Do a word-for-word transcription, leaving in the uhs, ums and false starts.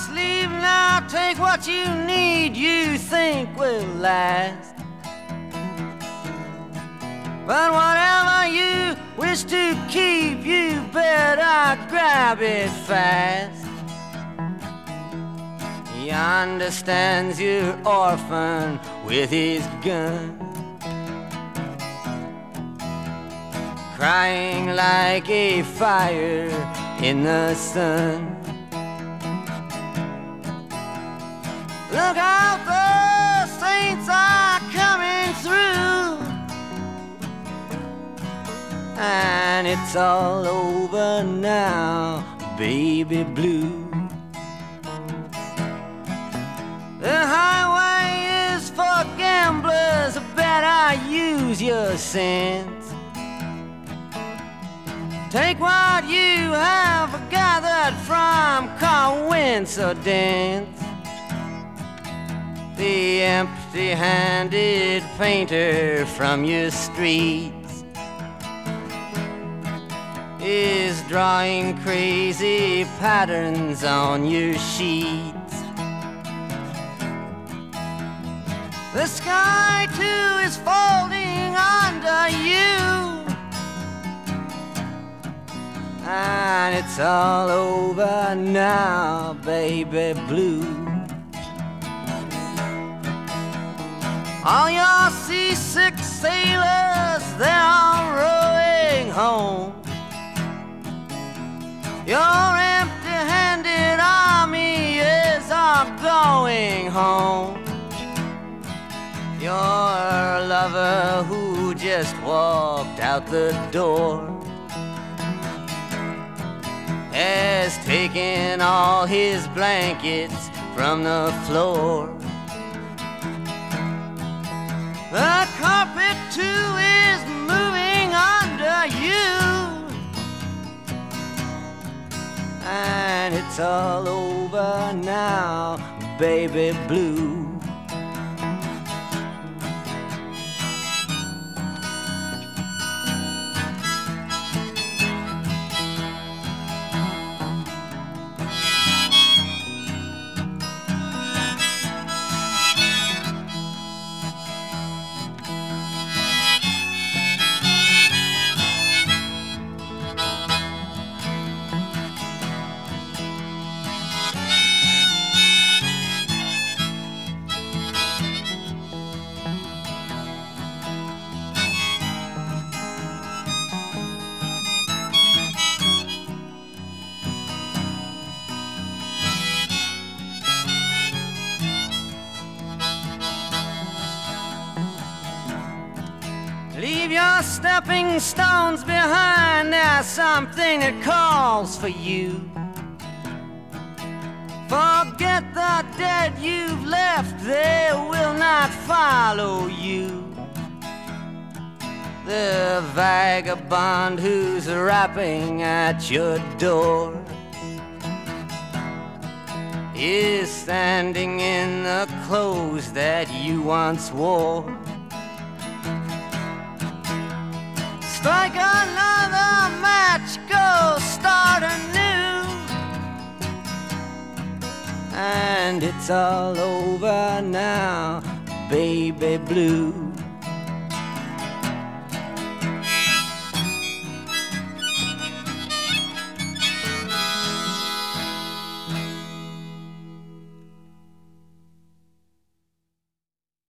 just leave now. Take what you need, you think will last. But whatever you wish to keep, you better grab it fast. He understands you're orphan with his gun, crying like a fire in the sun. Look out, the saints are coming through, and it's all over now, baby blue. The highway is for gamblers, better use your sense. Take what you have gathered from coincidence. The empty-handed painter from your streets is drawing crazy patterns on your sheets. The sky too is folding under you, and it's all over now, baby blue. All your seasick sailors, they're all rowing home. Your empty-handed army is all going home. Your lover who just walked out the door has taken all his blankets from the floor. The carpet too is moving under you, and it's all over now, baby blue. Leave your stepping stones behind, there's something that calls for you. Forget the dead you've left, they will not follow you. The vagabond who's rapping at your door is standing in the clothes that you once wore. Strike another match, go start anew, and it's all over now, baby blue.